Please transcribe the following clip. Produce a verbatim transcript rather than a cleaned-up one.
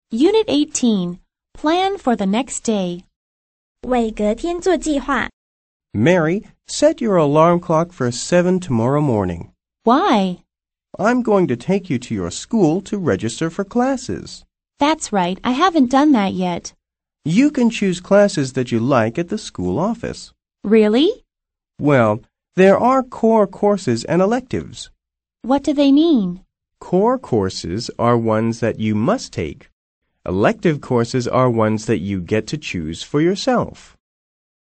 Unit eighteen. Plan for the next day. 为隔天做计划。 Mary, set your alarm clock for seven tomorrow morning. Why? I'm going to take you to your school to register for classes. That's right. I haven't done that yet. You can choose classes that you like at the school office. Really? Well, there are core courses and electives. What do they mean? Core courses are ones that you must take. Elective courses are ones that you get to choose for yourself.